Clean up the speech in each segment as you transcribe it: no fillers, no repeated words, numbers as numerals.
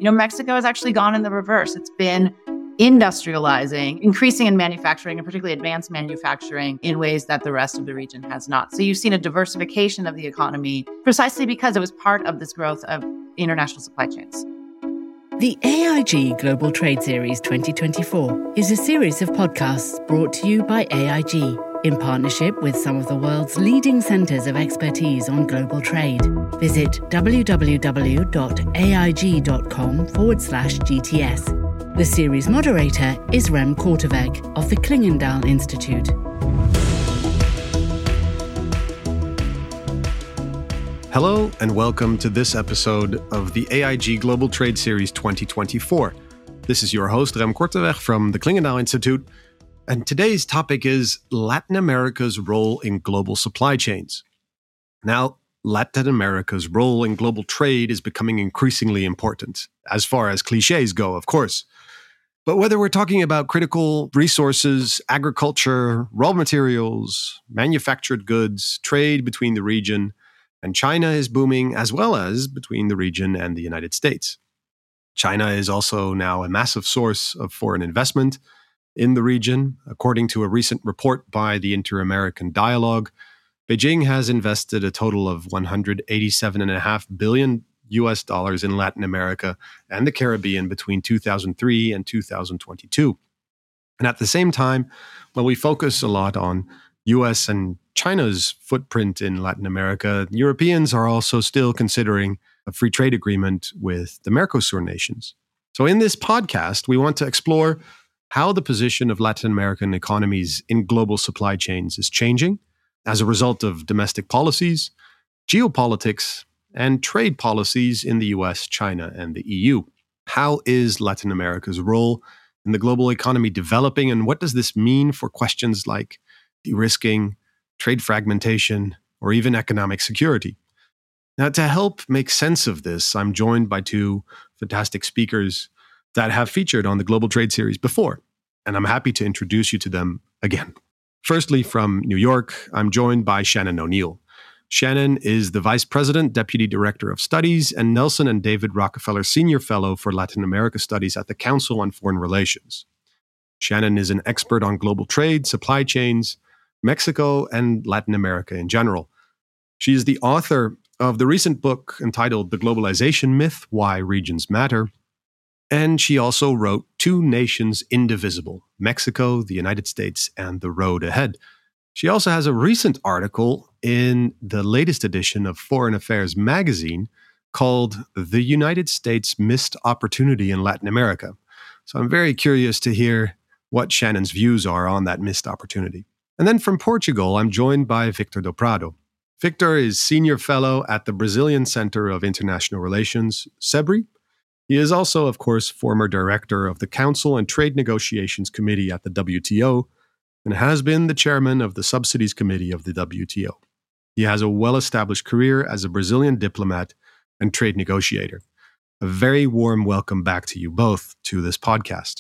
Mexico has actually gone in the reverse. It's been industrializing, increasing in manufacturing, and particularly advanced manufacturing in ways that the rest of the region has not. So you've seen a diversification of the economy precisely because it was part of this growth of international supply chains. The AIG Global Trade Series 2024 is a series of podcasts brought to you by AIG in partnership with some of the world's leading centres of expertise on global trade. Visit www.aig.com/GTS. The series moderator is Rem Korteweg of the Klingendahl Institute. Hello and welcome to this episode of the AIG Global Trade Series 2024. This is your host, Rem Korteweg from the Klingendahl Institute, and today's topic is Latin America's role in global supply chains. Now, Latin America's role in global trade is becoming increasingly important, as far as cliches go, of course. But whether we're talking about critical resources, agriculture, raw materials, manufactured goods, trade between the region and China is booming, as well as between the region and the United States. China is also now a massive source of foreign investment in the region. According to a recent report by the Inter-American Dialogue, Beijing has invested a total of $187.5 billion in Latin America and the Caribbean between 2003 and 2022. And at the same time, when we focus a lot on US and China's footprint in Latin America, Europeans are also still considering a free trade agreement with the Mercosur nations. So in this podcast, we want to explore how the position of Latin American economies in global supply chains is changing as a result of domestic policies, geopolitics, and trade policies in the US, China, and the EU. How is Latin America's role in the global economy developing, and what does this mean for questions like de-risking, trade fragmentation, or even economic security? Now, to help make sense of this, I'm joined by two fantastic speakers that have featured on the Global Trade Series before, and I'm happy to introduce you to them again. Firstly, from New York, I'm joined by Shannon O'Neill. Shannon is the Vice President, Deputy Director of Studies, and Nelson and David Rockefeller Senior Fellow for Latin America Studies at the Council on Foreign Relations. Shannon is an expert on global trade, supply chains, Mexico, and Latin America in general. She is the author of the recent book entitled The Globalization Myth: Why Regions Matter. And she also wrote Two Nations Indivisible: Mexico, the United States, and the Road Ahead. She also has a recent article in the latest edition of Foreign Affairs magazine called The United States' Missed Opportunity in Latin America. So I'm very curious to hear what Shannon's views are on that missed opportunity. And then from Portugal, I'm joined by Victor do Prado. Victor is Senior Fellow at the Brazilian Center of International Relations, SEBRE. He is also, of course, former Director of the Council and Trade Negotiations Committee at the WTO, and has been the Chairman of the Subsidies Committee of the WTO. He has a well-established career as a Brazilian diplomat and trade negotiator. A very warm welcome back to you both to this podcast.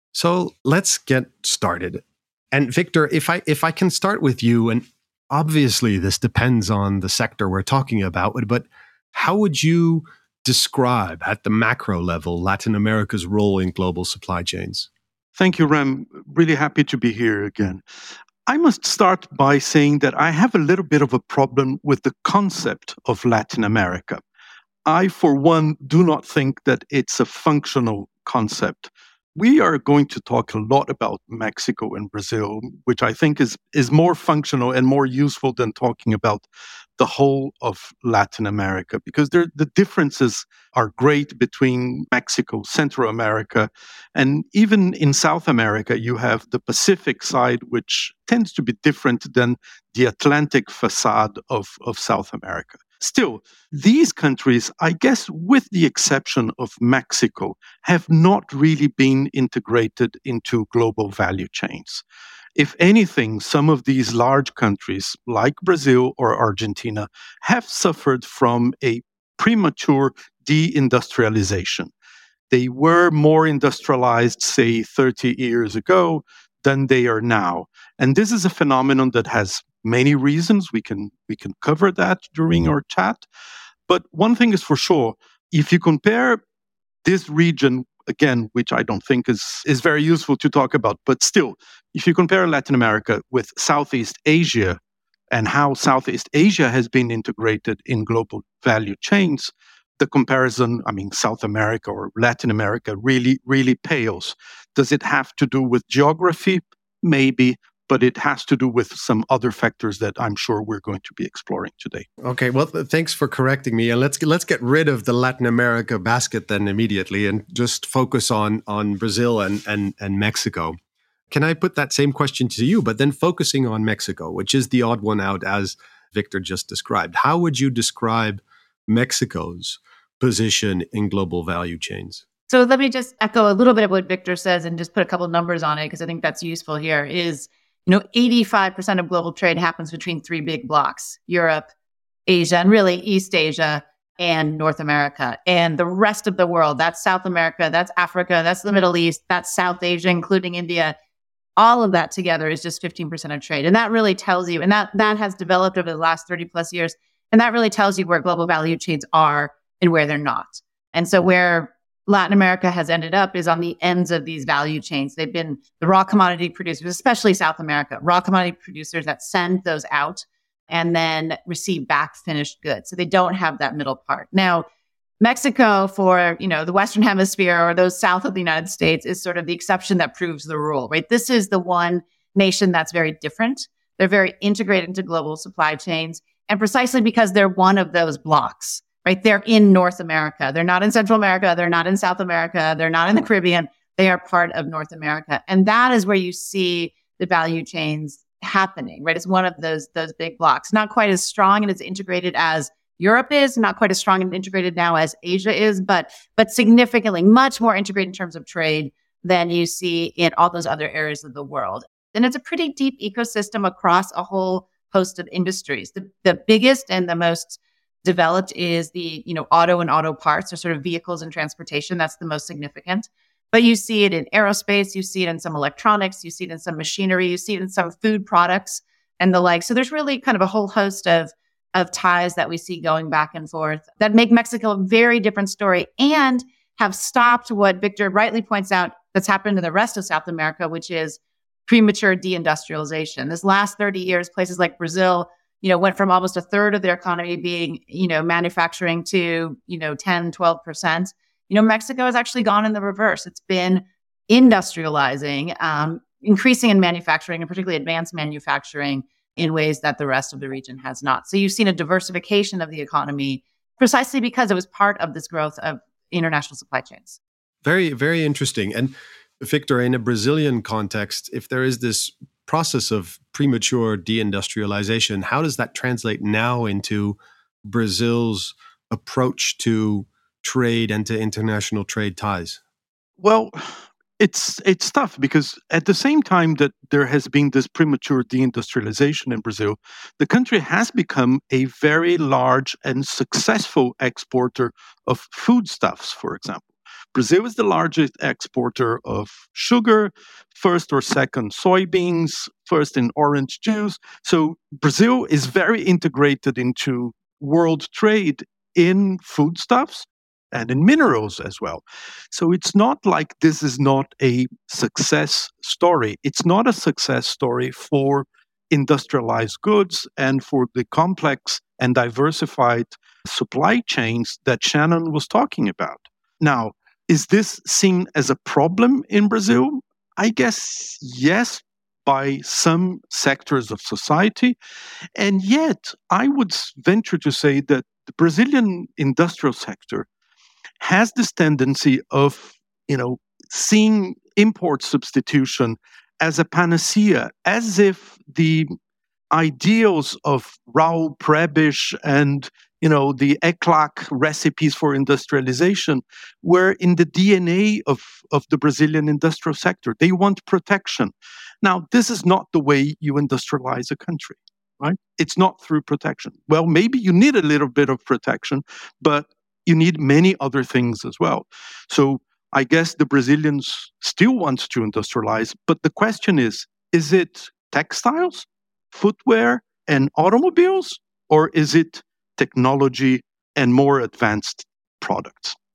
So let's get started. And Victor, if I can start with you, and obviously this depends on the sector we're talking about, but how would you describe at the macro level Latin America's role in global supply chains? Thank you, Rem. Really happy to be here again. I must start by saying that I have a little bit of a problem with the concept of Latin America. I, for one, do not think that it's a functional concept. We are going to talk a lot about Mexico and Brazil, which I think is more functional and more useful than talking about the whole of Latin America, because the differences are great between Mexico, Central America, and even in South America, you have the Pacific side, which tends to be different than the Atlantic facade of South America. Still, these countries, I guess with the exception of Mexico, have not really been integrated into global value chains. If anything, some of these large countries, like Brazil or Argentina, have suffered from a premature deindustrialization. They were more industrialized, say, 30 years ago than they are now. And this is a phenomenon that has many reasons. We can cover that during our chat. But one thing is for sure, if you compare this region, again, which I don't think is very useful to talk about, but still, if you compare Latin America with Southeast Asia and how Southeast Asia has been integrated in global value chains, the comparison, South America or Latin America really, really pales. Does it have to do with geography? Maybe, but it has to do with some other factors that I'm sure we're going to be exploring today. Okay, well, thanks for correcting me. And let's get rid of the Latin America basket then immediately and just focus on Brazil and Mexico. Can I put that same question to you, but then focusing on Mexico, which is the odd one out, as Victor just described? How would you describe Mexico's position in global value chains? So let me just echo a little bit of what Victor says and just put a couple of numbers on it, because I think that's useful here. 85% of global trade happens between three big blocks: Europe, Asia, and really East Asia and North America. And the rest of the world, that's South America, that's Africa, that's the Middle East, that's South Asia, including India. All of that together is just 15% of trade. And that really tells you, and that has developed over the last 30 plus years. And that really tells you where global value chains are and where they're not. And so where Latin America has ended up is on the ends of these value chains. They've been the raw commodity producers, especially South America, raw commodity producers that send those out and then receive back finished goods. So they don't have that middle part. Now, Mexico, for the Western Hemisphere or those south of the United States, is sort of the exception that proves the rule, right? This is the one nation that's very different. They're very integrated into global supply chains, and precisely because they're one of those blocks, right? They're in North America. They're not in Central America. They're not in South America. They're not in the Caribbean. They are part of North America, and that is where you see the value chains happening, right? It's one of those big blocks, not quite as strong and as integrated as Europe is, not quite as strong and integrated now as Asia is, but significantly much more integrated in terms of trade than you see in all those other areas of the world. And it's a pretty deep ecosystem across a whole host of industries. The biggest and the most developed is the auto and auto parts, or sort of vehicles and transportation. That's the most significant. But you see it in aerospace, you see it in some electronics, you see it in some machinery, you see it in some food products and the like. So there's really kind of a whole host of ties that we see going back and forth that make Mexico a very different story and have stopped what Victor rightly points out that's happened to the rest of South America, which is premature deindustrialization. This last 30 years, places like Brazil, went from almost a third of their economy being, manufacturing to, 10, 12%. Mexico has actually gone in the reverse. It's been industrializing, increasing in manufacturing, and particularly advanced manufacturing, in ways that the rest of the region has not. So you've seen a diversification of the economy precisely because it was part of this growth of international supply chains. Very, very interesting. And Victor, in a Brazilian context, if there is this process of premature deindustrialization, how does that translate now into Brazil's approach to trade and to international trade ties? Well, it's tough because at the same time that there has been this premature deindustrialization in Brazil, the country has become a very large and successful exporter of foodstuffs, for example. Brazil is the largest exporter of sugar, first or second soybeans, first in orange juice. So Brazil is very integrated into world trade in foodstuffs and in minerals as well. So it's not like this is not a success story. It's not a success story for industrialized goods and for the complex and diversified supply chains that Shannon was talking about. Now, is this seen as a problem in Brazil? I guess yes, by some sectors of society. And yet, I would venture to say that the Brazilian industrial sector has this tendency of, seeing import substitution as a panacea, as if the ideals of Raul Prebisch and, the ECLAC recipes for industrialization were in the DNA of the Brazilian industrial sector. They want protection. Now, this is not the way you industrialize a country, right? It's not through protection. Well, maybe you need a little bit of protection, but you need many other things as well. So I guess the Brazilians still want to industrialize, but the question is it textiles, footwear, and automobiles, or is it technology and more advanced products?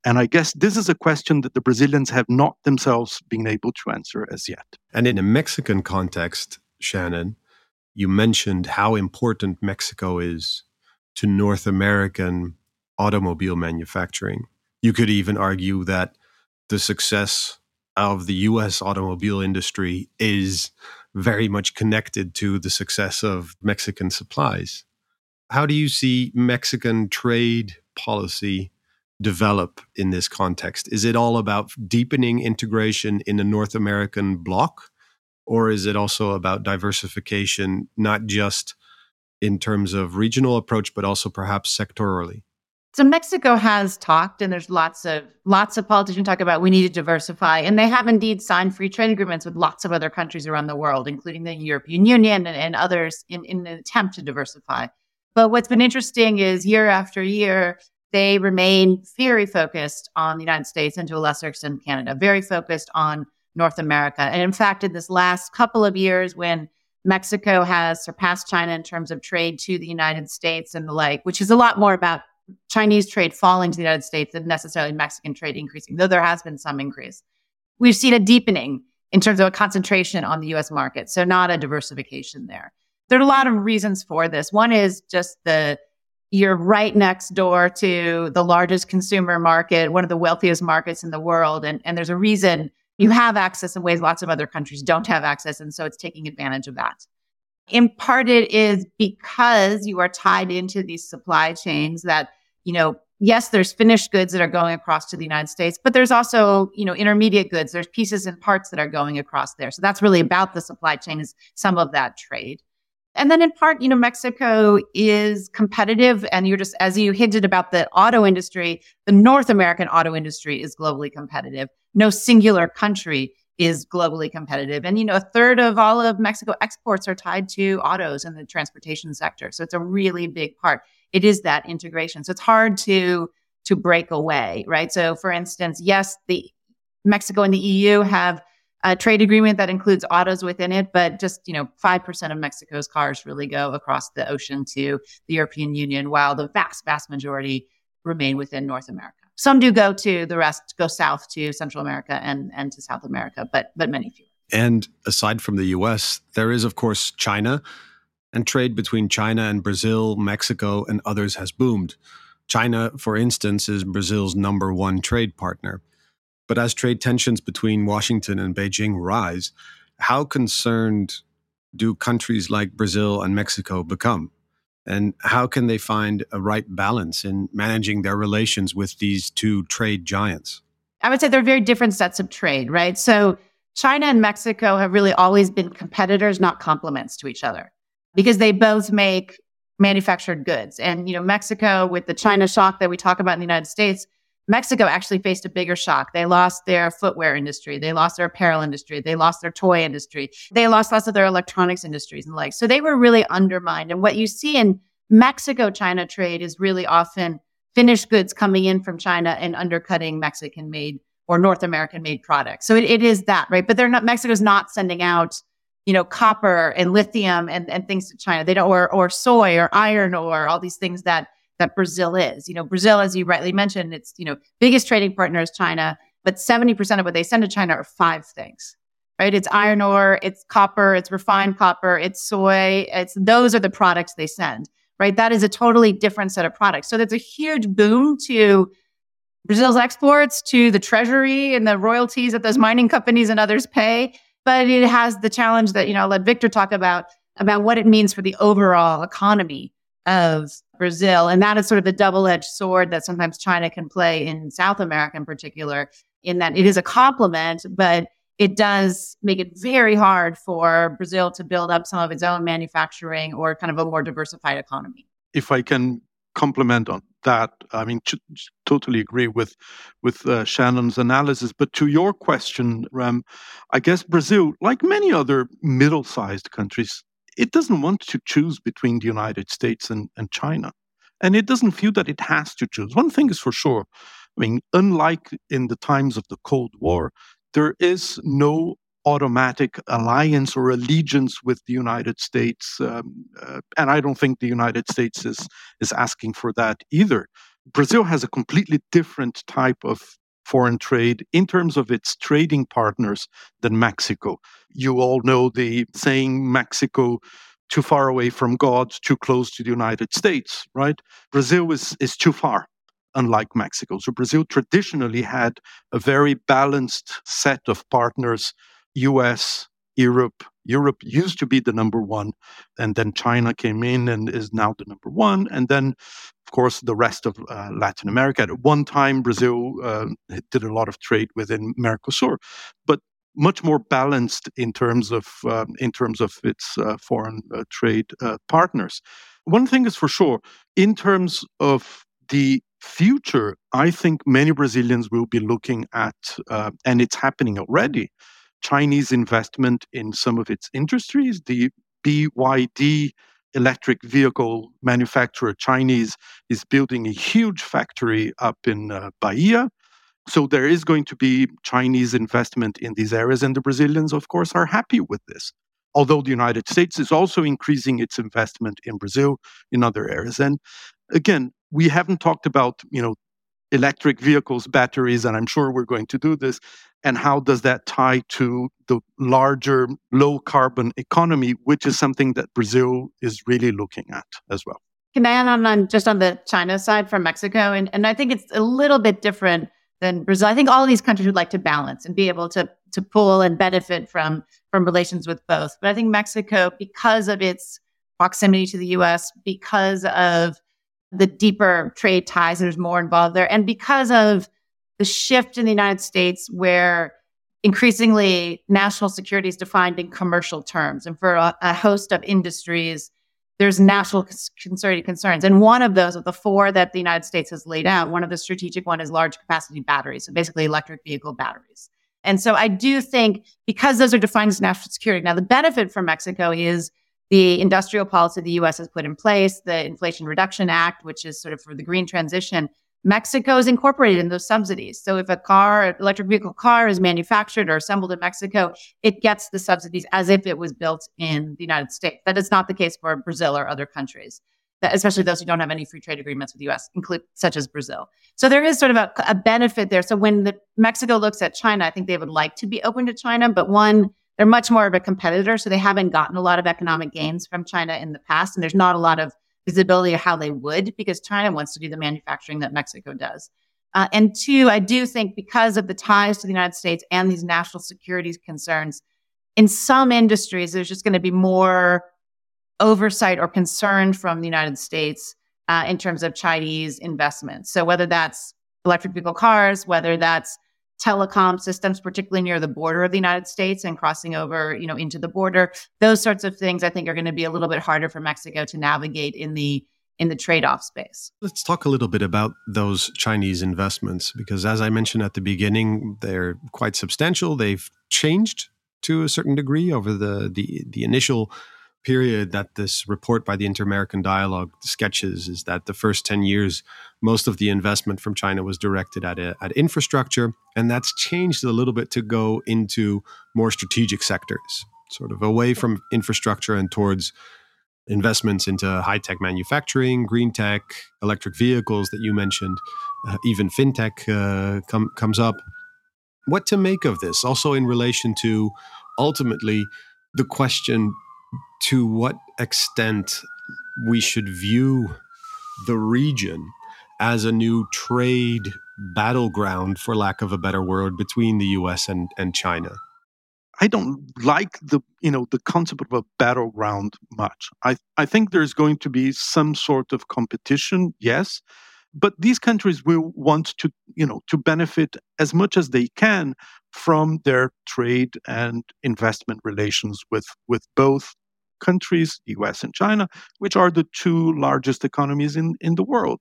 And I guess this is a question that the Brazilians have not themselves been able to answer as yet. And in a Mexican context, Shannon, you mentioned how important Mexico is to North American automobile manufacturing. You could even argue that the success of the U.S. automobile industry is very much connected to the success of Mexican supplies. How do you see Mexican trade policy develop in this context? Is it all about deepening integration in the North American bloc, or is it also about diversification, not just in terms of regional approach, but also perhaps sectorally? So Mexico has talked, and there's lots of politicians talk about we need to diversify, and they have indeed signed free trade agreements with lots of other countries around the world, including the European Union and others in an attempt to diversify. But what's been interesting is year after year, they remain very focused on the United States and to a lesser extent Canada, very focused on North America. And in fact, in this last couple of years, when Mexico has surpassed China in terms of trade to the United States and the like, which is a lot more about Chinese trade falling to the United States than necessarily Mexican trade increasing, though there has been some increase. We've seen a deepening in terms of a concentration on the U.S. market, so not a diversification there. There are a lot of reasons for this. One is just you're right next door to the largest consumer market, one of the wealthiest markets in the world, and there's a reason you have access in ways lots of other countries don't have access, and so it's taking advantage of that. In part, it is because you are tied into these supply chains that, yes, there's finished goods that are going across to the United States, but there's also, intermediate goods. There's pieces and parts that are going across there. So that's really about the supply chain, is some of that trade. And then in part, Mexico is competitive. And you're just, as you hinted about the auto industry, the North American auto industry is globally competitive. No singular country is globally competitive. And, a third of all of Mexico exports are tied to autos in the transportation sector. So it's a really big part. It is that integration. So it's hard to break away, right? So for instance, yes, Mexico and the EU have a trade agreement that includes autos within it, but just, 5% of Mexico's cars really go across the ocean to the European Union, while the vast, vast majority remain within North America. Some do go south to Central America and to South America, but many fewer. And aside from the US, there is, of course, China, and trade between China and Brazil, Mexico, and others has boomed. China, for instance, is Brazil's number one trade partner. But as trade tensions between Washington and Beijing rise, how concerned do countries like Brazil and Mexico become? And how can they find a right balance in managing their relations with these two trade giants? I would say they're very different sets of trade, right? So China and Mexico have really always been competitors, not complements to each other, because they both make manufactured goods. And, Mexico, with the China shock that we talk about in the United States, Mexico actually faced a bigger shock. They lost their footwear industry. They lost their apparel industry. They lost their toy industry. They lost lots of their electronics industries and the like. So they were really undermined. And what you see in Mexico-China trade is really often finished goods coming in from China and undercutting Mexican-made or North American-made products. So it is that, right? But Mexico's not sending out, copper and lithium and things to China. They don't, or soy or iron ore, all these things that Brazil is. Brazil, as you rightly mentioned, it's, biggest trading partner is China, but 70% of what they send to China are 5 things, right? It's iron ore, it's copper, it's refined copper, it's soy, those are the products they send, right? That is a totally different set of products. So there's a huge boom to Brazil's exports, to the treasury and the royalties that those mining companies and others pay. But it has the challenge that, I'll let Victor talk about what it means for the overall economy of Brazil. And that is sort of the double-edged sword that sometimes China can play in South America in particular, in that it is a complement, but it does make it very hard for Brazil to build up some of its own manufacturing or kind of a more diversified economy. If I can comment on that, I mean, totally agree with Shannon's analysis. But to your question, Rem, I guess Brazil, like many other middle-sized countries, it doesn't want to choose between the United States and China. And it doesn't feel that it has to choose. One thing is for sure. I mean, unlike in the times of the Cold War, there is no automatic alliance or allegiance with the United States. And I don't think the United States is asking for that either. Brazil has a completely different type of foreign trade in terms of its trading partners than Mexico. You all know the saying, Mexico too far away from God, too close to the United States, right? Brazil is too far, unlike Mexico. So Brazil traditionally had a very balanced set of partners, US, Europe. Europe used to be the number one, and then China came in and is now the number one. And then, of course, the rest of Latin America. At one time, Brazil did a lot of trade within Mercosur, but much more balanced in terms of its foreign trade partners. One thing is for sure, in terms of the future, I think many Brazilians will be looking at, and it's happening already, Chinese investment in some of its industries. The BYD electric vehicle manufacturer, Chinese, is building a huge factory up in Bahia. So there is going to be Chinese investment in these areas, and the Brazilians, of course, are happy with this. Although the United States is also increasing its investment in Brazil in other areas. And again, we haven't talked about, electric vehicles, batteries, and I'm sure we're going to do this. And how does that tie to the larger low carbon economy, which is something that Brazil is really looking at as well. Can I add on just on the China side from Mexico? And I think it's a little bit different than Brazil. I think all of these countries would like to balance and be able to pull and benefit from relations with both. But I think Mexico, because of its proximity to the US, because of the deeper trade ties, there's more involved there, and because of the shift in the United States where increasingly national security is defined in commercial terms. And for a host of industries, there's national security concerns. And one of those, of the four that the United States has laid out, one of the strategic one is large capacity batteries, so basically electric vehicle batteries. And so I do think because those are defined as national security, now the benefit for Mexico is the industrial policy the U.S. has put in place, the Inflation Reduction Act, which is sort of for the green transition. Mexico is incorporated in those subsidies. So if electric vehicle car is manufactured or assembled in Mexico, it gets the subsidies as if it was built in the United States. That is not the case for Brazil or other countries, especially those who don't have any free trade agreements with the U.S., such as Brazil. So there is sort of a benefit there. So when Mexico looks at China, I think they would like to be open to China, but one, they're much more of a competitor, so they haven't gotten a lot of economic gains from China in the past, and there's not a lot of visibility of how they would, because China wants to do the manufacturing that Mexico does. And two, I do think because of the ties to the United States and these national security concerns, in some industries, there's just going to be more oversight or concern from the United States in terms of Chinese investments. So whether that's electric vehicle cars, whether that's telecom systems, particularly near the border of the United States and crossing over, into the border, those sorts of things I think are going to be a little bit harder for Mexico to navigate in the trade-off space. Let's talk a little bit about those Chinese investments, because as I mentioned at the beginning, they're quite substantial. They've changed to a certain degree over the initial period that this report by the Inter-American Dialogue sketches, is that the first 10 years, most of the investment from China was directed at infrastructure, and that's changed a little bit to go into more strategic sectors, sort of away from infrastructure and towards investments into high-tech manufacturing, green tech, electric vehicles that you mentioned, even fintech comes up. What to make of this? Also in relation to, ultimately, the question to what extent we should view the region as a new trade battleground, for lack of a better word, between the US and China. I don't like the concept of a battleground much. I think there's going to be some sort of competition, yes, but these countries will want to benefit as much as they can from their trade and investment relations with both countries, the US and China, which are the two largest economies in the world.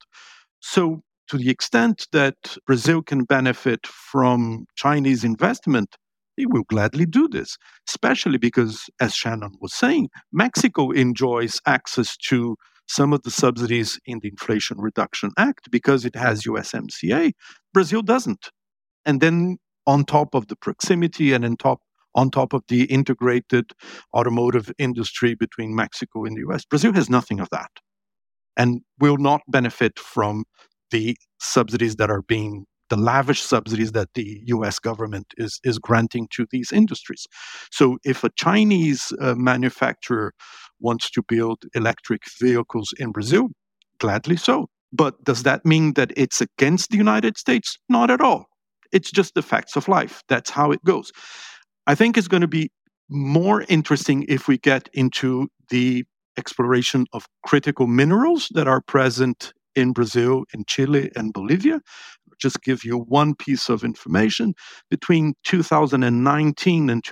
So to the extent that Brazil can benefit from Chinese investment, they will gladly do this, especially because, as Shannon was saying, Mexico enjoys access to some of the subsidies in the Inflation Reduction Act because it has USMCA. Brazil doesn't. And then on top of the proximity and on top of the integrated automotive industry between Mexico and the US, Brazil has nothing of that and will not benefit from the subsidies that are being, the lavish subsidies that the US government is granting to these industries. So if a Chinese manufacturer wants to build electric vehicles in Brazil, gladly so. But does that mean that it's against the United States? Not at all. It's just the facts of life. That's how it goes. I think it's going to be more interesting if we get into the exploration of critical minerals that are present in Brazil, in Chile, and Bolivia. I'll just give you one piece of information. Between 2019 and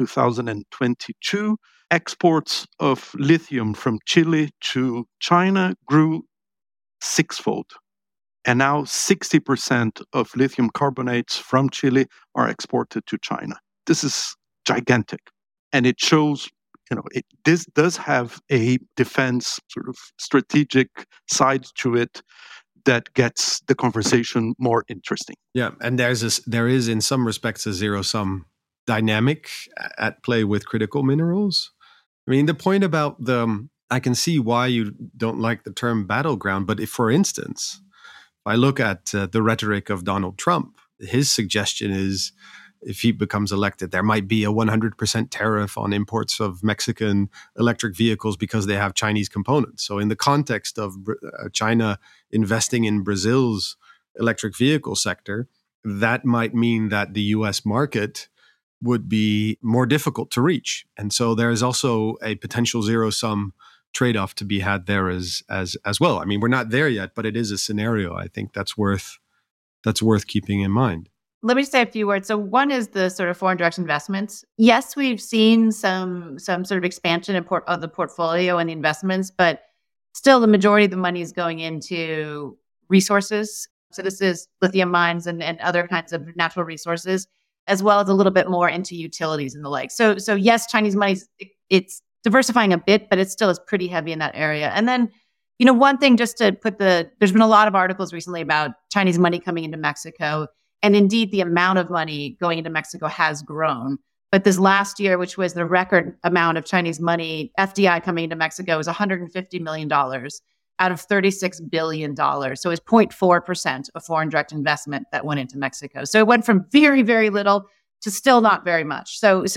2022, exports of lithium from Chile to China grew sixfold. And now 60% of lithium carbonates from Chile are exported to China. This is gigantic. And it shows, this does have a defense sort of strategic side to it that gets the conversation more interesting. Yeah, and there is in some respects a zero-sum dynamic at play with critical minerals. I mean, the point about I can see why you don't like the term battleground, but if, for instance, I look at the rhetoric of Donald Trump, his suggestion is if he becomes elected, there might be a 100% tariff on imports of Mexican electric vehicles because they have Chinese components. So in the context of China investing in Brazil's electric vehicle sector, that might mean that the US market would be more difficult to reach. And so there is also a potential zero-sum trade-off to be had there as well. I mean, we're not there yet, but it is a scenario I think that's worth keeping in mind. Let me say a few words. So one is the sort of foreign direct investments. Yes, we've seen some sort of expansion of the portfolio and the investments, but still the majority of the money is going into resources. So this is lithium mines and other kinds of natural resources, as well as a little bit more into utilities and the like. So yes, Chinese money, it's diversifying a bit, but it still is pretty heavy in that area. And then, one thing just to put there's been a lot of articles recently about Chinese money coming into Mexico. And indeed, the amount of money going into Mexico has grown. But this last year, which was the record amount of Chinese money, FDI coming into Mexico, was $150 million out of $36 billion. So it's 0.4% of foreign direct investment that went into Mexico. So it went from very, very little to still not very much.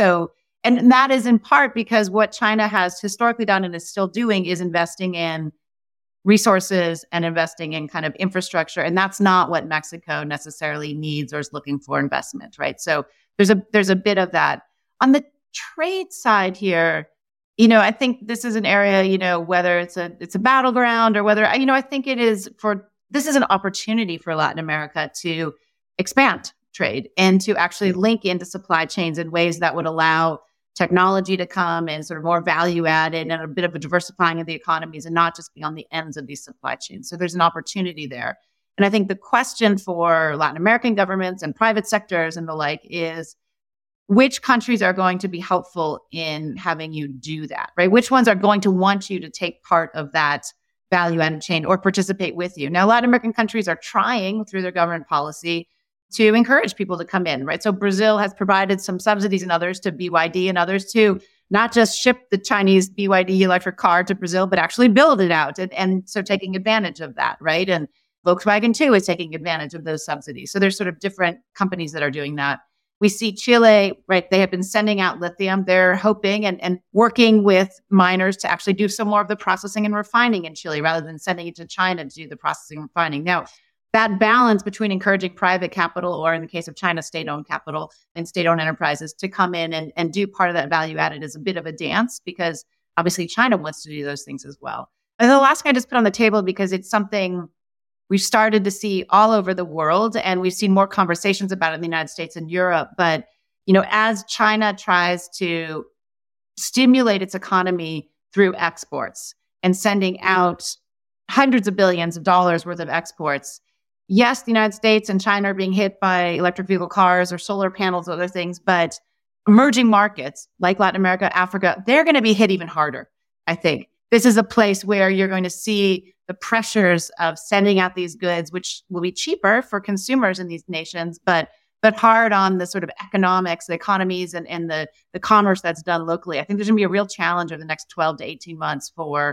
And that is in part because what China has historically done and is still doing is investing in resources and investing in kind of infrastructure. And that's not what Mexico necessarily needs or is looking for investment, right? So there's a bit of that. On the trade side here, I think this is an area, whether it's a battleground or whether, I think this is an opportunity for Latin America to expand trade and to actually link into supply chains in ways that would allow technology to come and sort of more value added and a bit of a diversifying of the economies and not just be on the ends of these supply chains. So there's an opportunity there. And I think the question for Latin American governments and private sectors and the like is which countries are going to be helpful in having you do that, right? Which ones are going to want you to take part of that value added chain or participate with you? Now, Latin American countries are trying through their government policy to encourage people to come in, right? So Brazil has provided some subsidies and others to BYD and others to not just ship the Chinese BYD electric car to Brazil, but actually build it out. And so taking advantage of that, right? And Volkswagen too is taking advantage of those subsidies. So there's sort of different companies that are doing that. We see Chile, right? They have been sending out lithium. They're hoping and working with miners to actually do some more of the processing and refining in Chile rather than sending it to China to do the processing and refining. Now, that balance between encouraging private capital, or in the case of China, state-owned capital and state-owned enterprises to come in and do part of that value added is a bit of a dance because obviously China wants to do those things as well. And the last thing I just put on the table because it's something we've started to see all over the world and we've seen more conversations about it in the United States and Europe. But, as China tries to stimulate its economy through exports and sending out hundreds of billions of dollars worth of exports, yes, the United States and China are being hit by electric vehicle cars or solar panels, other things, but emerging markets like Latin America, Africa, they're going to be hit even harder, I think. This is a place where you're going to see the pressures of sending out these goods, which will be cheaper for consumers in these nations, but hard on the sort of economics, the economies, and the commerce that's done locally. I think there's going to be a real challenge over the next 12 to 18 months for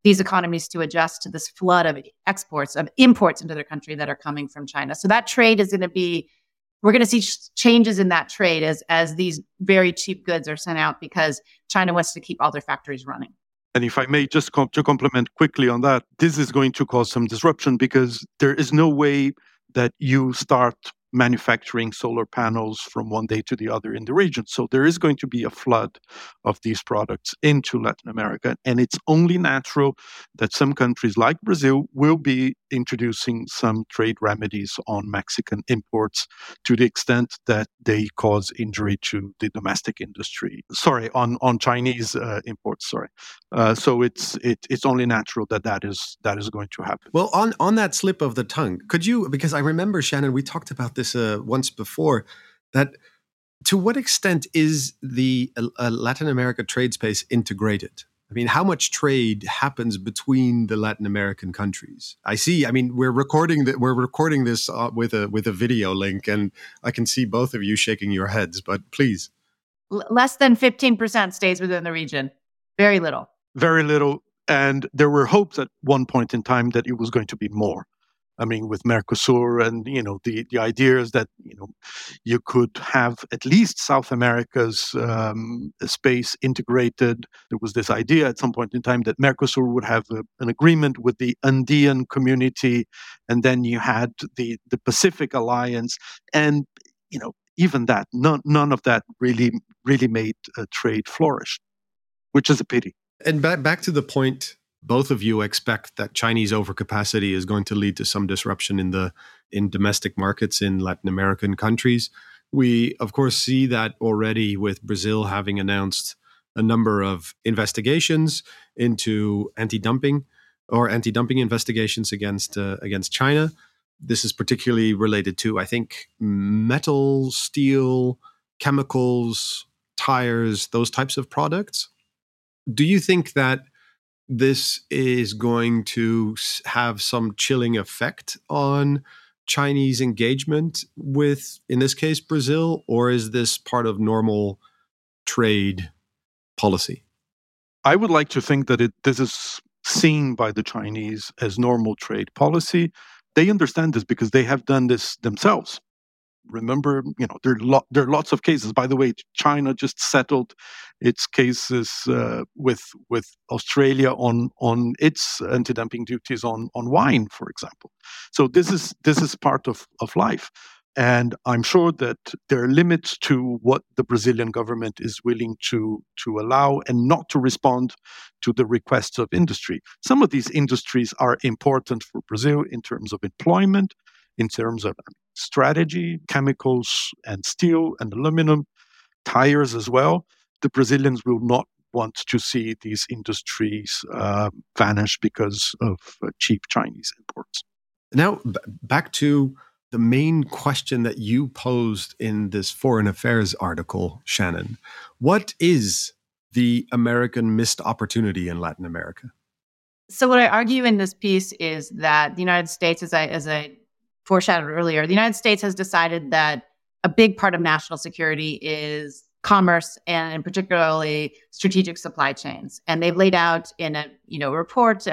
these economies to adjust to this flood of imports into their country that are coming from China. So that trade is going to be, we're going to see changes in that trade as these very cheap goods are sent out because China wants to keep all their factories running. And if I may just to complement quickly on that, this is going to cause some disruption because there is no way that you start manufacturing solar panels from one day to the other in the region. So there is going to be a flood of these products into Latin America. And it's only natural that some countries like Brazil will be introducing some trade remedies on Mexican imports to the extent that they cause injury to the domestic industry. Sorry, on Chinese imports, sorry. So it's only natural that is going to happen. Well, on that slip of the tongue, could you, because I remember, Shannon, we talked about this once before, that to what extent is the Latin America trade space integrated? I mean, how much trade happens between the Latin American countries? I see. I mean, we're recording this with a video link, and I can see both of you shaking your heads. But please, less than 15% stays within the region. Very little. Very little, and there were hopes at one point in time that it was going to be more. I mean, with Mercosur and, the idea is that, you could have at least South America's space integrated. There was this idea at some point in time that Mercosur would have an agreement with the Andean community, and then you had the Pacific Alliance. And, even that, none of that really made trade flourish, which is a pity. And back to the point, both of you expect that Chinese overcapacity is going to lead to some disruption in domestic markets in Latin American countries. We, of course, see that already with Brazil having announced a number of investigations into anti-dumping investigations against China. This is particularly related to, I think, metal, steel, chemicals, tires, those types of products. Do you think that this is going to have some chilling effect on Chinese engagement with, in this case, Brazil, or is this part of normal trade policy? I would like to think that this is seen by the Chinese as normal trade policy. They understand this because they have done this themselves. Remember, there are lots of cases. By the way, China just settled its cases with Australia on its anti-dumping duties on wine, for example. So this is part of life, and I'm sure that there are limits to what the Brazilian government is willing to allow and not to respond to the requests of industry. Some of these industries are important for Brazil in terms of employment, in terms of strategy, chemicals and steel and aluminum, tires as well. The Brazilians will not want to see these industries vanish because of cheap Chinese imports. Now, back to the main question that you posed in this Foreign Affairs article, Shannon. What is the American missed opportunity in Latin America? So what I argue in this piece is that the United States, as I foreshadowed earlier, the United States has decided that a big part of national security is commerce and particularly strategic supply chains. And they've laid out in a report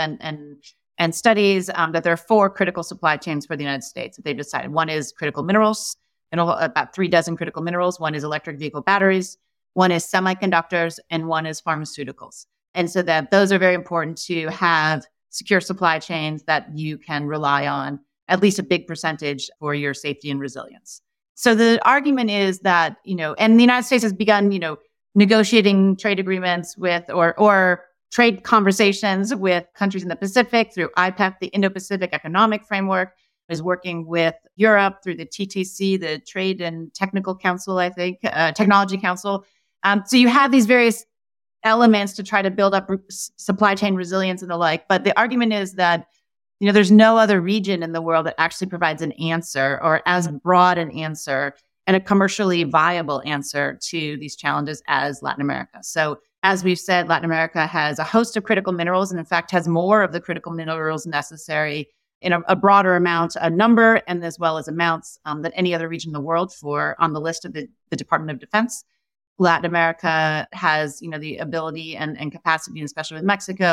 and studies that there are 4 critical supply chains for the United States that they've decided. One is critical minerals, about 3 dozen critical minerals. One is electric vehicle batteries. One is semiconductors, and one is pharmaceuticals. And so that those are very important to have secure supply chains that you can rely on, at least a big percentage, for your safety and resilience. So the argument is that, and the United States has begun, negotiating trade agreements with or trade conversations with countries in the Pacific through IPEF, the Indo-Pacific Economic Framework, is working with Europe through the TTC, the Trade and Technical Council, I think, Technology Council. So you have these various elements to try to build up supply chain resilience and the like. But the argument is that there's no other region in the world that actually provides an answer or as broad an answer and a commercially viable answer to these challenges as Latin America. So as we've said, Latin America has a host of critical minerals and in fact has more of the critical minerals necessary in a broader amount, a number, and as well as amounts than any other region in the world on the list of the Department of Defense. Latin America has, the ability and capacity, and especially with Mexico,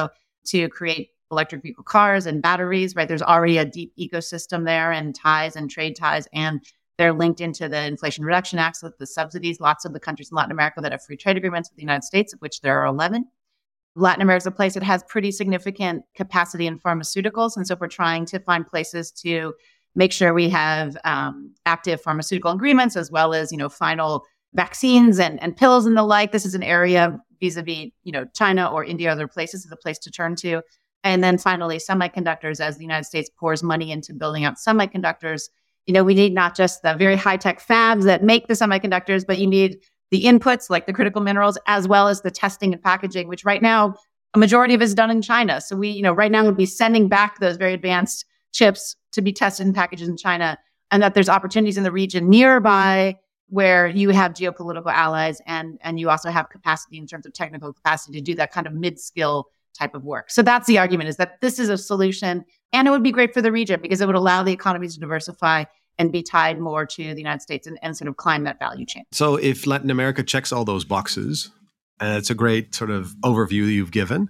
to create electric vehicle cars and batteries, right? There's already a deep ecosystem there and ties and trade ties, and they're linked into the Inflation Reduction Act with the subsidies. Lots of the countries in Latin America that have free trade agreements with the United States, of which there are 11. Latin America is a place that has pretty significant capacity in pharmaceuticals. And so if we're trying to find places to make sure we have active pharmaceutical agreements as well as, final vaccines and pills and the like, this is an area vis-a-vis, China or India or other places is a place to turn to. And then finally, semiconductors, as the United States pours money into building out semiconductors, we need not just the very high-tech fabs that make the semiconductors, but you need the inputs like the critical minerals, as well as the testing and packaging, which right now, a majority of it is done in China. So we, right now would be sending back those very advanced chips to be tested and packaged in China, and that there's opportunities in the region nearby where you have geopolitical allies and you also have capacity in terms of technical capacity to do that kind of mid-skill type of work. So that's the argument, is that this is a solution, and it would be great for the region because it would allow the economies to diversify and be tied more to the United States and sort of climb that value chain. So if Latin America checks all those boxes, and it's a great sort of overview you've given,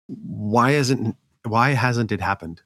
why hasn't it happened?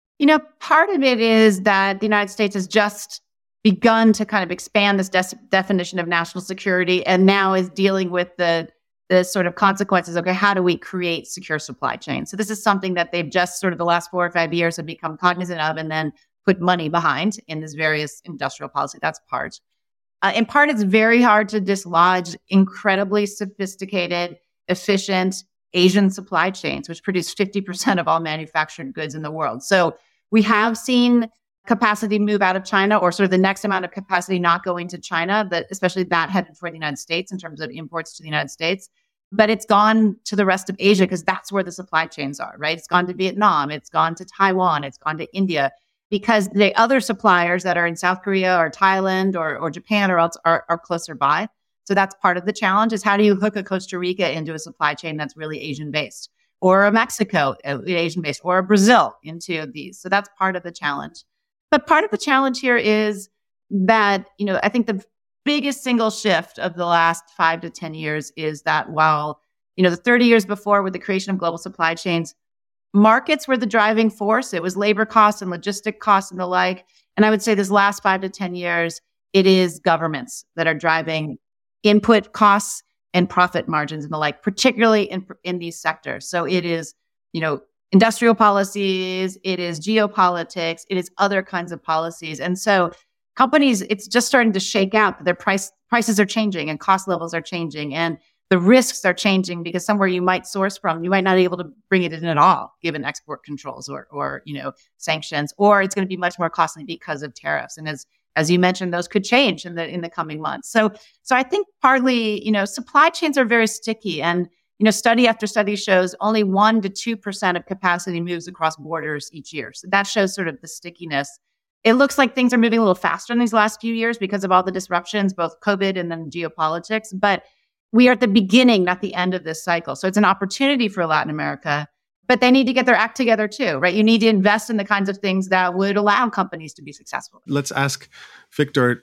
Part of it is that the United States has just begun to kind of expand this definition of national security and now is dealing with the sort of consequences. Okay, how do we create secure supply chains? So this is something that they've just sort of the last 4 or 5 years have become cognizant of and then put money behind in this various industrial policy. That's part. In part, it's very hard to dislodge incredibly sophisticated, efficient Asian supply chains, which produce 50% of all manufactured goods in the world. So we have seen capacity move out of China, or sort of the next amount of capacity not going to China, especially that headed for the United States in terms of imports to the United States. But it's gone to the rest of Asia because that's where the supply chains are, right? It's gone to Vietnam, it's gone to Taiwan, it's gone to India, because the other suppliers that are in South Korea or Thailand or Japan or else are closer by. So that's part of the challenge, is how do you hook a Costa Rica into a supply chain that's really Asian-based, or a Mexico, Asian-based, or a Brazil into these. So that's part of the challenge. But part of the challenge here is that, I think the biggest single shift of the last 5 to 10 years is that while, the 30 years before with the creation of global supply chains, markets were the driving force. It was labor costs and logistic costs and the like. And I would say this last 5 to 10 years, it is governments that are driving input costs and profit margins and the like, particularly in these sectors. So it is, industrial policies, it is geopolitics, it is other kinds of policies. And so companies, it's just starting to shake out that their prices are changing and cost levels are changing and the risks are changing, because somewhere you might source from, you might not be able to bring it in at all, given export controls or sanctions, or it's going to be much more costly because of tariffs. And as you mentioned, those could change in the coming months. So I think partly, supply chains are very sticky, and study after study shows only 1% to 2% of capacity moves across borders each year. So that shows sort of the stickiness. It looks like things are moving a little faster in these last few years because of all the disruptions, both COVID and then geopolitics. But we are at the beginning, not the end of this cycle. So it's an opportunity for Latin America, but they need to get their act together too, right? You need to invest in the kinds of things that would allow companies to be successful. Let's ask Victor,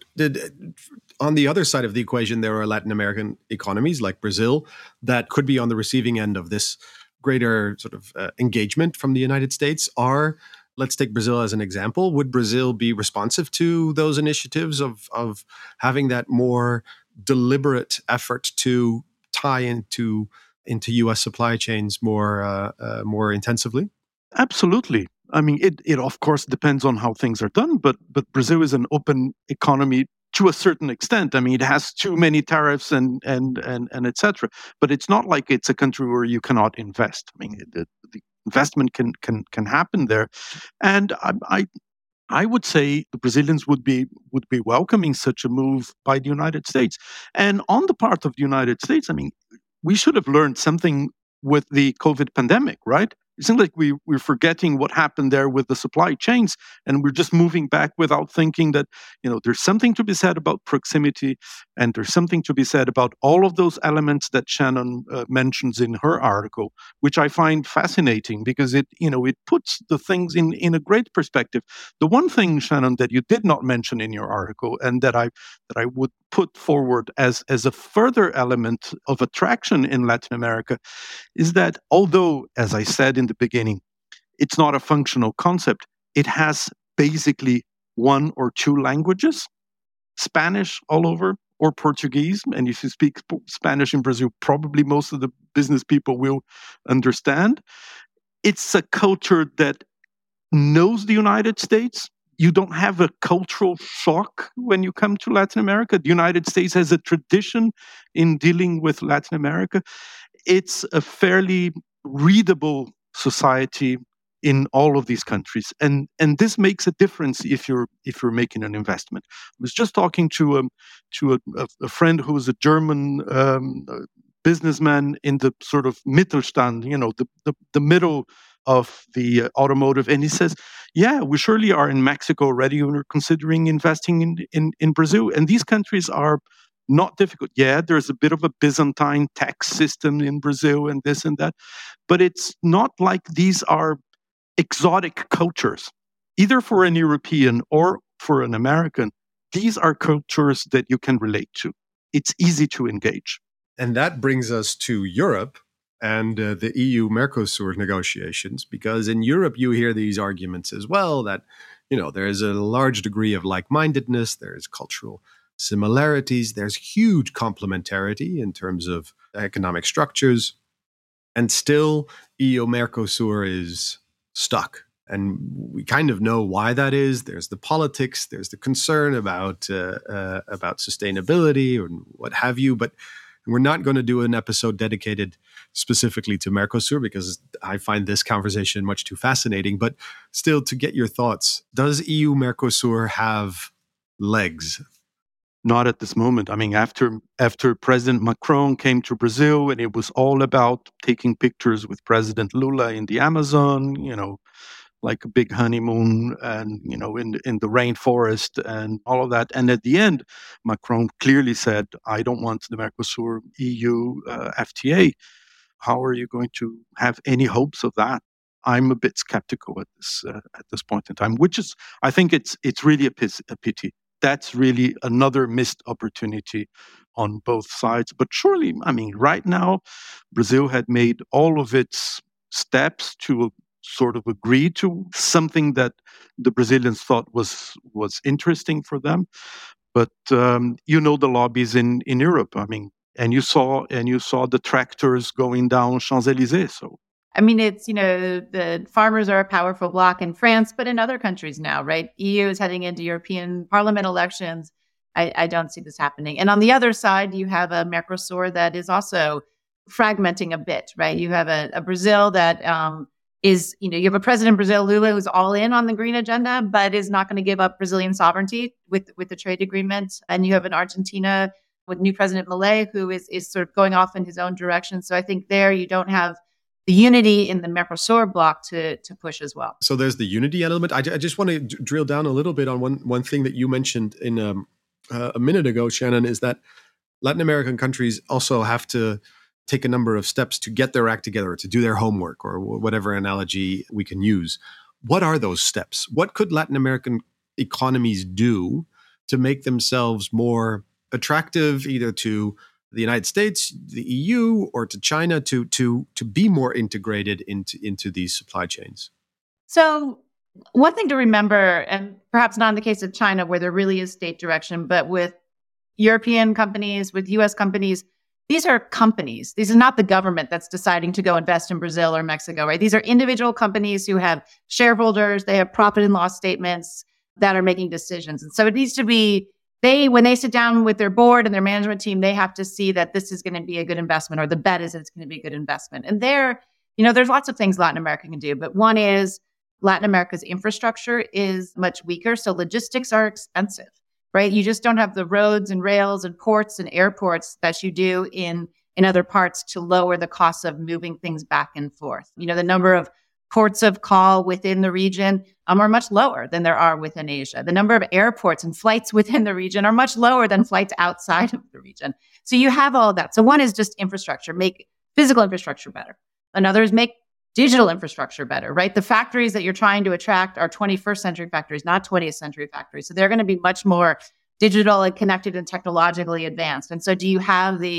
on the other side of the equation, there are Latin American economies like Brazil that could be on the receiving end of this greater sort of engagement from the United States. Let's take Brazil as an example. Would Brazil be responsive to those initiatives of having that more deliberate effort to tie into U.S. supply chains more intensively? Absolutely. I mean, it of course depends on how things are done, but Brazil is an open economy to a certain extent. I mean, it has too many tariffs and et cetera, but it's not like it's a country where you cannot invest. I mean, the investment can happen there, and I would say the Brazilians would be welcoming such a move by the United States. And on the part of the United States, I mean, we should have learned something with the COVID pandemic, right? It seems like we're forgetting what happened there with the supply chains, and we're just moving back without thinking that, there's something to be said about proximity, and there's something to be said about all of those elements that Shannon mentions in her article, which I find fascinating because it puts the things in a great perspective. The one thing, Shannon, that you did not mention in your article, and that I would put forward as a further element of attraction in Latin America, is that although, as I said in the beginning. It's not a functional concept. It has basically one or two languages, Spanish all over, or Portuguese. And if you speak Spanish in Brazil, probably most of the business people will understand. It's a culture that knows the United States. You don't have a cultural shock when you come to Latin America. The United States has a tradition in dealing with Latin America. It's a fairly readable society in all of these countries, and this makes a difference if you're making an investment. I was just talking to a friend who is a German businessman in the sort of Mittelstand, the middle of the automotive, and he says, "Yeah, we surely are in Mexico already, and we're considering investing in Brazil, and these countries are not difficult. Yeah, there's a bit of a Byzantine tax system in Brazil and this and that, but it's not like these are exotic cultures, either for an European or for an American. These are cultures that you can relate to. It's easy to engage." And that brings us to Europe and the EU-Mercosur negotiations, because in Europe you hear these arguments as well that, there is a large degree of like-mindedness, there is cultural similarities, there's huge complementarity in terms of economic structures, and still EU-Mercosur is stuck. And we kind of know why that is. There's the politics, there's the concern about sustainability or what have you. But we're not going to do an episode dedicated specifically to Mercosur because I find this conversation much too fascinating. But still, to get your thoughts, does EU-Mercosur have legs? Not at this moment. I mean, after President Macron came to Brazil, and it was all about taking pictures with President Lula in the Amazon, like a big honeymoon, and in the rainforest and all of that. And at the end, Macron clearly said, "I don't want the Mercosur EU FTA." How are you going to have any hopes of that? I'm a bit skeptical at this point in time, which is, I think it's really a pity. That's really another missed opportunity on both sides. But surely, I mean, right now, Brazil had made all of its steps to sort of agree to something that the Brazilians thought was interesting for them. But the lobbies in Europe. I mean, and you saw the tractors going down Champs-Élysées. So I mean, it's, the farmers are a powerful bloc in France, but in other countries now, right? EU is heading into European Parliament elections. I don't see this happening. And on the other side, you have a Mercosur that is also fragmenting a bit, right? You have a Brazil that you have a president in Brazil, Lula, who's all in on the green agenda, but is not going to give up Brazilian sovereignty with the trade agreement. And you have an Argentina with new President Milei, who is sort of going off in his own direction. So I think there you don't have the unity in the Mercosur bloc to push as well. So there's the unity element. I just want to drill down a little bit on one thing that you mentioned in a minute ago, Shannon, is that Latin American countries also have to take a number of steps to get their act together, to do their homework, or whatever analogy we can use. What are those steps? What could Latin American economies do to make themselves more attractive, either to the United States, the EU, or to China, to be more integrated into these supply chains? So one thing to remember, and perhaps not in the case of China, where there really is state direction, but with European companies, with US companies, these are companies. These are not the government that's deciding to go invest in Brazil or Mexico, right? These are individual companies who have shareholders, they have profit and loss statements that are making decisions. And so it needs to be, when they sit down with their board and their management team, they have to see that this is going to be a good investment, or the bet is that it's going to be a good investment. And there's lots of things Latin America can do, but one is Latin America's infrastructure is much weaker. So logistics are expensive, right? You just don't have the roads and rails and ports and airports that you do in other parts to lower the cost of moving things back and forth. The number of ports of call within the region are much lower than there are within Asia. The number of airports and flights within the region are much lower than flights outside of the region. So you have all of that. So one is just infrastructure, make physical infrastructure better. Another is make digital infrastructure better, right? The factories that you're trying to attract are 21st century factories, not 20th century factories. So they're going to be much more digital and connected and technologically advanced. And so do you have the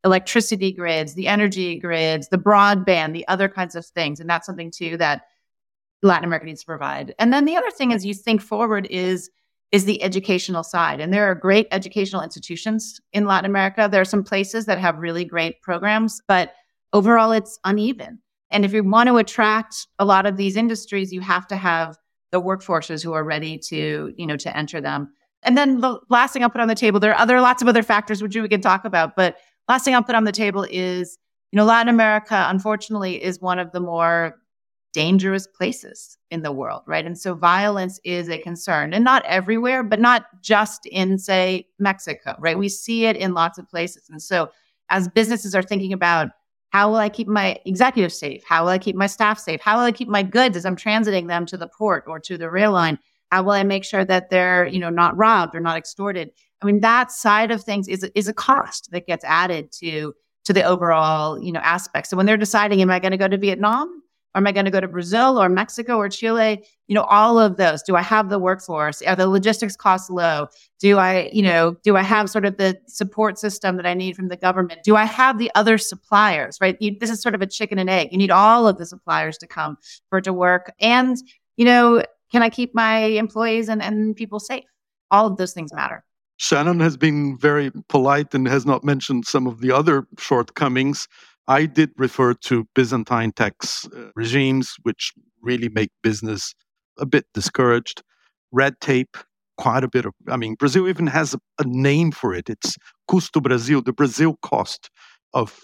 electricity grids, the energy grids, the broadband, the other kinds of things. And that's something too that Latin America needs to provide. And then the other thing as you think forward is the educational side. And there are great educational institutions in Latin America. There are some places that have really great programs, but overall it's uneven. And if you want to attract a lot of these industries, you have to have the workforces who are ready to enter them. And then the last thing I'll put on the table, there are lots of other factors which we can talk about, but last thing I'll put on the table is, Latin America, unfortunately, is one of the more dangerous places in the world, right? And so violence is a concern, and not everywhere, but not just in, say, Mexico, right? We see it in lots of places. And so as businesses are thinking about, how will I keep my executives safe? How will I keep my staff safe? How will I keep my goods as I'm transiting them to the port or to the rail line? How will I make sure that they're, not robbed or not extorted? I mean, that side of things is a cost that gets added to the overall, aspect. So when they're deciding, am I going to go to Vietnam? Or am I going to go to Brazil or Mexico or Chile? All of those. Do I have the workforce? Are the logistics costs low? Do I have sort of the support system that I need from the government? Do I have the other suppliers, right? This is sort of a chicken and egg. You need all of the suppliers to come for it to work. And, can I keep my employees and people safe? All of those things matter. Shannon has been very polite and has not mentioned some of the other shortcomings. I did refer to Byzantine tax regimes, which really make business a bit discouraged. Red tape, quite a bit of, Brazil even has a name for it. It's Custo Brasil, the Brazil cost of,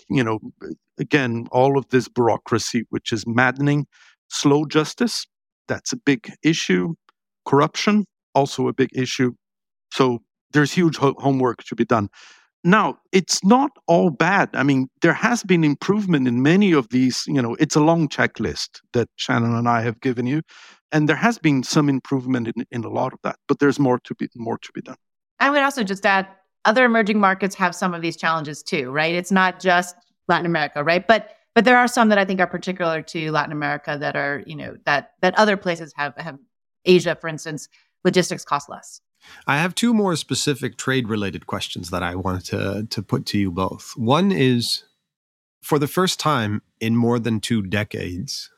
again, all of this bureaucracy, which is maddening. Slow justice, that's a big issue. Corruption, also a big issue. So there's huge homework to be done. Now, it's not all bad. There has been improvement in many of these, it's a long checklist that Shannon and I have given you. And there has been some improvement in a lot of that, but there's more to be done. I would also just add, other emerging markets have some of these challenges too, right? It's not just Latin America, right? But there are some that I think are particular to Latin America that are, that other places have. Asia, for instance, logistics cost less. I have two more specific trade-related questions that I wanted to put to you both. One is, for the first time in more than 2 decades,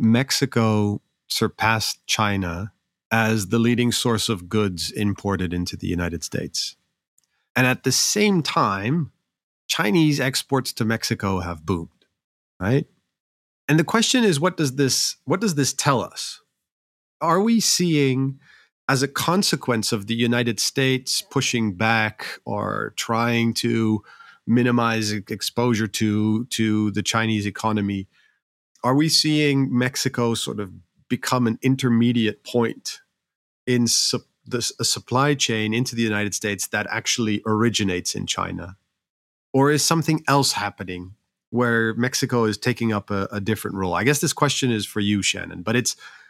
Mexico surpassed China as the leading source of goods imported into the United States. And at the same time, Chinese exports to Mexico have boomed, right? And the question is, what does this tell us? Are we seeing, as a consequence of the United States pushing back or trying to minimize exposure to the Chinese economy, are we seeing Mexico sort of become an intermediate point in a supply chain into the United States that actually originates in China? Or is something else happening where Mexico is taking up a different role? I guess this question is for you, Shannon, but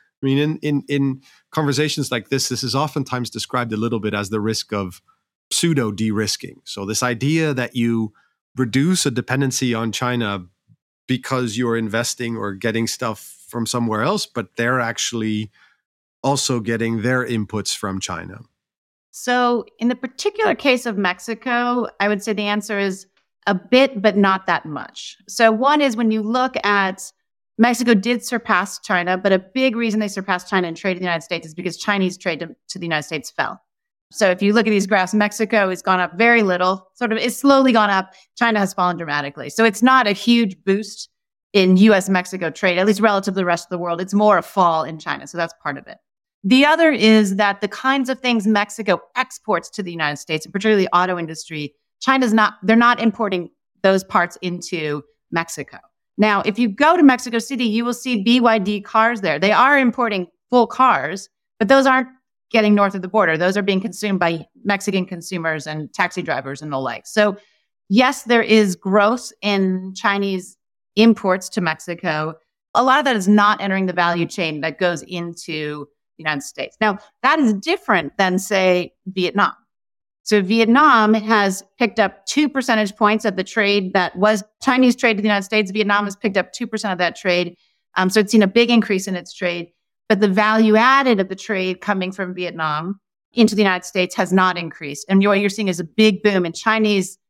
in conversations like this is oftentimes described a little bit as the risk of pseudo de-risking. So this idea that you reduce a dependency on China because you're investing or getting stuff from somewhere else, but they're actually also getting their inputs from China. So in the particular case of Mexico, I would say the answer is a bit, but not that much. So one is when you look at Mexico did surpass China, but a big reason they surpassed China in trade in the United States is because Chinese trade to the United States fell. So if you look at these graphs, Mexico has gone up very little, it's slowly gone up. China has fallen dramatically. So it's not a huge boost in US-Mexico trade, at least relative to the rest of the world. It's more a fall in China. So that's part of it. The other is that the kinds of things Mexico exports to the United States, and particularly the auto industry, they're not importing those parts into Mexico. Now, if you go to Mexico City, you will see BYD cars there. They are importing full cars, but those aren't getting north of the border. Those are being consumed by Mexican consumers and taxi drivers and the like. So yes, there is growth in Chinese imports to Mexico. A lot of that is not entering the value chain that goes into the United States. Now, that is different than, say, Vietnam. So Vietnam has picked up 2 percentage points of the trade that was Chinese trade to the United States. Vietnam has picked up 2% of that trade. So it's seen a big increase in its trade. But the value added of the trade coming from Vietnam into the United States has not increased. And what you're seeing is a big boom in Chinese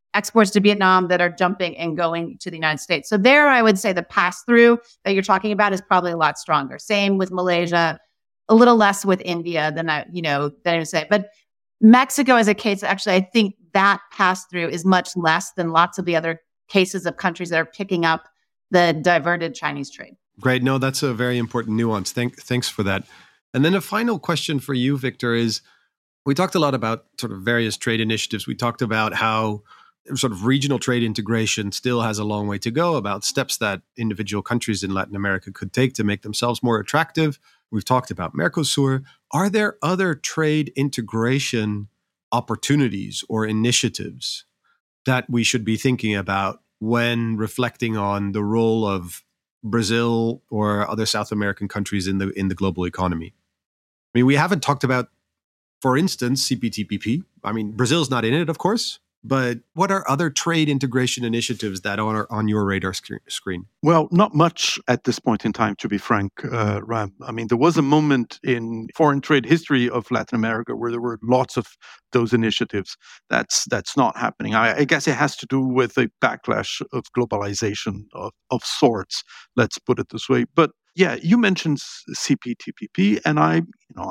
exports to Vietnam that are dumping and going to the United States. So there, I would say the pass-through that you're talking about is probably a lot stronger. Same with Malaysia, a little less with India than I would say. But Mexico as a case, actually, I think that pass-through is much less than lots of the other cases of countries that are picking up the diverted Chinese trade. Great. No, that's a very important nuance. Thanks for that. And then a final question for you, Victor, is we talked a lot about sort of various trade initiatives. We talked about how sort of regional trade integration still has a long way to go, about steps that individual countries in Latin America could take to make themselves more attractive. We've talked about Mercosur. Are there other trade integration opportunities or initiatives that we should be thinking about when reflecting on the role of Brazil or other South American countries in the global economy? I mean, we haven't talked about, for instance, CPTPP. I mean, Brazil's not in it, of course, but what are other trade integration initiatives that are on your radar screen? Well, not much at this point in time, to be frank, Ram. I mean, there was a moment in foreign trade history of Latin America where there were lots of those initiatives. That's not happening. I guess it has to do with a backlash of globalization of sorts. Let's put it this way. But yeah, you mentioned CPTPP, and I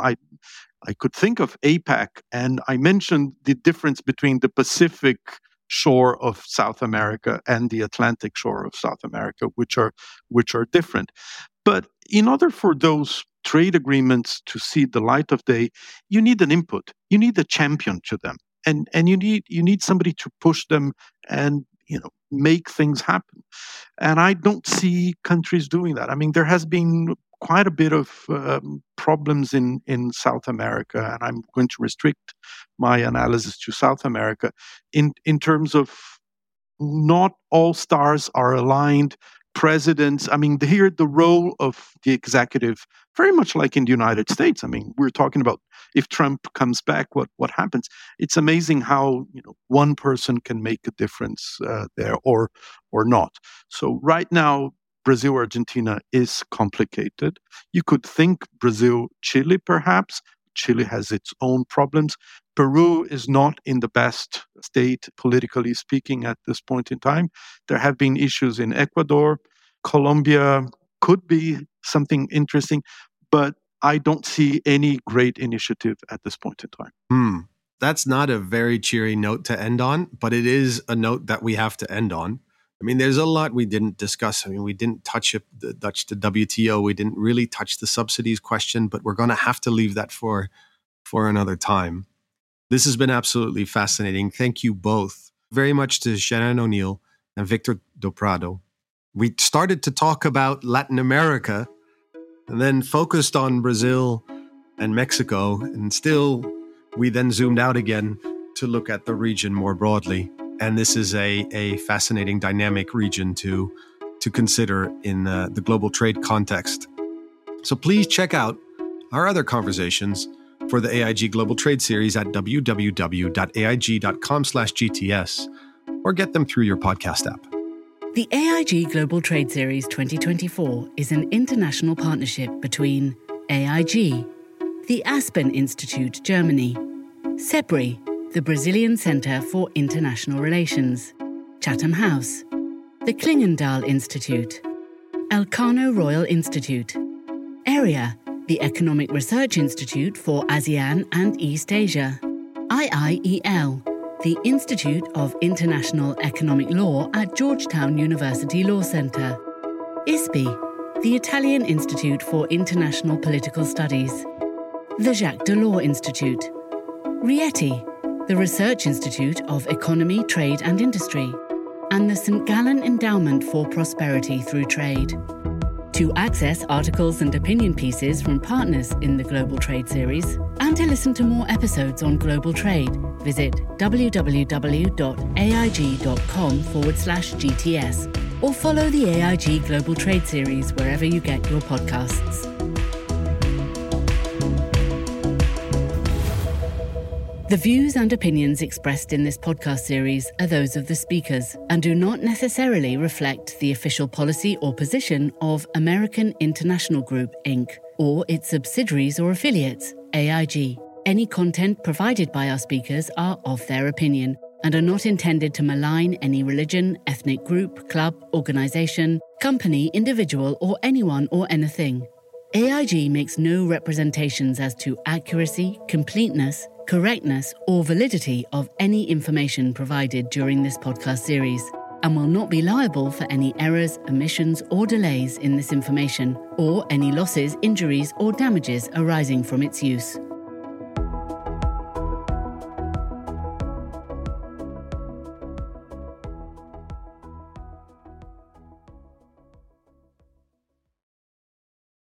could think of APEC, and I mentioned the difference between the Pacific shore of South America and the Atlantic shore of South America, which are different. But in order for those trade agreements to see the light of day, you need an input. You need a champion to them, and you need somebody to push them and make things happen. And I don't see countries doing that. I mean, there has been quite a bit of problems in South America, and I'm going to restrict my analysis to South America in terms of not all stars are aligned. Presidents, I mean, here the role of the executive, very much like in the United States. I mean, we're talking about if Trump comes back, what happens? It's amazing how one person can make a difference there or not. So right now, Brazil-Argentina is complicated. You could think Brazil-Chile, perhaps. Chile has its own problems. Peru is not in the best state, politically speaking, at this point in time. There have been issues in Ecuador. Colombia could be something interesting, but I don't see any great initiative at this point in time. That's not a very cheery note to end on, but it is a note that we have to end on. I mean, there's a lot we didn't discuss. I mean, we didn't touch the WTO. We didn't really touch the subsidies question, but we're going to have to leave that for another time. This has been absolutely fascinating. Thank you both very much to Shannon O'Neill and Victor do Prado. We started to talk about Latin America and then focused on Brazil and Mexico, and still we then zoomed out again to look at the region more broadly. And this is a fascinating, dynamic region to consider in the global trade context. So please check out our other conversations for the AIG Global Trade Series at www.aig.com/GTS, or get them through your podcast app. The AIG Global Trade Series 2024 is an international partnership between AIG, the Aspen Institute, Germany, SEBRI, the Brazilian Centre for International Relations, Chatham House, the Klingendahl Institute, Elcano Royal Institute, ERIA, the Economic Research Institute for ASEAN and East Asia, IIEL, the Institute of International Economic Law at Georgetown University Law Centre, ISPI, the Italian Institute for International Political Studies, the Jacques Delors Institute, Rieti, the Research Institute of Economy, Trade and Industry, and the St. Gallen Endowment for Prosperity Through Trade. To access articles and opinion pieces from partners in the Global Trade Series, and to listen to more episodes on global trade, visit www.aig.com/GTS or follow the AIG Global Trade Series wherever you get your podcasts. The views and opinions expressed in this podcast series are those of the speakers and do not necessarily reflect the official policy or position of American International Group, Inc., or its subsidiaries or affiliates, AIG. Any content provided by our speakers are of their opinion, and are not intended to malign any religion, ethnic group, club, organisation, company, individual, or anyone or anything. AIG makes no representations as to accuracy, completeness, correctness, or validity of any information provided during this podcast series, and will not be liable for any errors, omissions, or delays in this information, or any losses, injuries, or damages arising from its use.